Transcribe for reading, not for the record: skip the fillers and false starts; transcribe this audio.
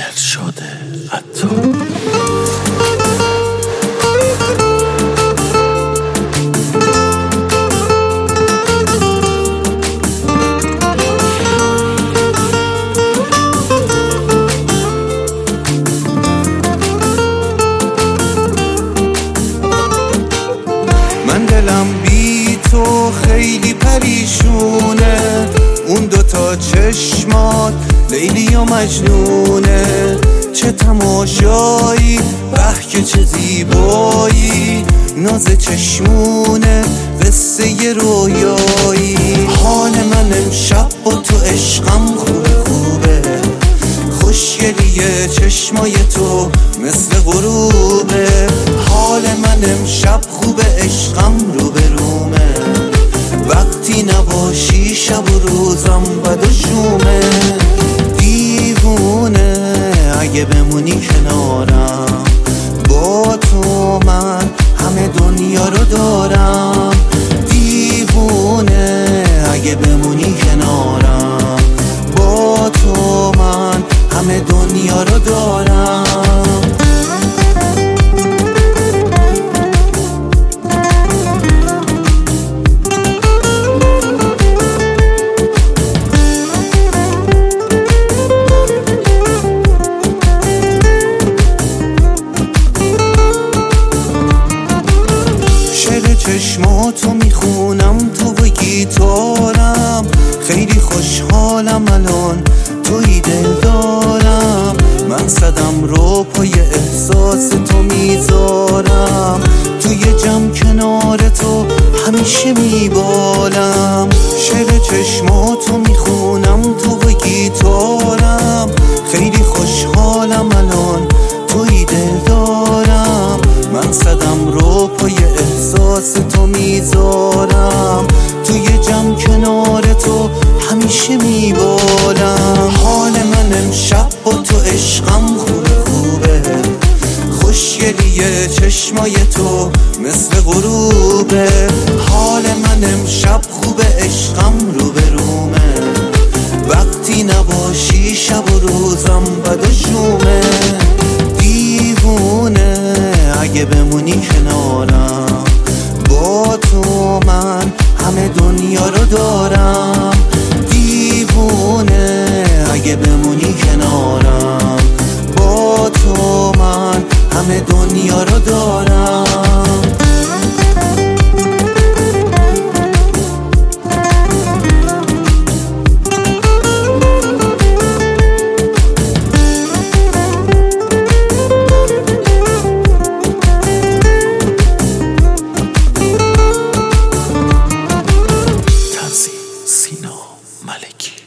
دلشاد عطار. من دلم بی تو خیلی پریشونه، اون دوتا چشمات لیلی و مجنونه. چه تماشایی، که چه زیبایی، ناز چشمونه، قصه رویایی. حال من امشب با تو عشقم خوبه، خوشگلیه چشمای تو مثل غروبه. حال من امشب خوبه، عشقم رو به رومه، وقتی نباشی شب و روزم بد و شومه. دیوونه اگه بمونی کنارم، با تو من همه دنیا رو دارم. دیوونه اگه بمونی کنارم، با تو من همه دنیا رو دارم. چشماتو میخونم تو و گیتارم، خیلی خوشحالم الان توی دل دارم. من صدم رو پای احساس تو میذارم، توی جمع کنار تو همیشه میبالم. شعر چشماتو میخونم تو و گیتارم، خیلی خوشحالم الان توی دل دارم. من صدم رو پای احساس تو میذارم، توی جمع کنار تو همیشه میبالم. حال من امشب با تو عشقم خوبه، خوشگلیه چشمای تو مثل غروبه. حال من امشب خوبه، عشقم رو به رومه، وقتی نباشی شب و روزم بد و شومه. دیوونه اگه بمونی کنارم، با تو من همه دنیا رو دارم. دیوونه اگه بمونی کنارم، با تو من همه دنیا رو دارم. سینا ملکی.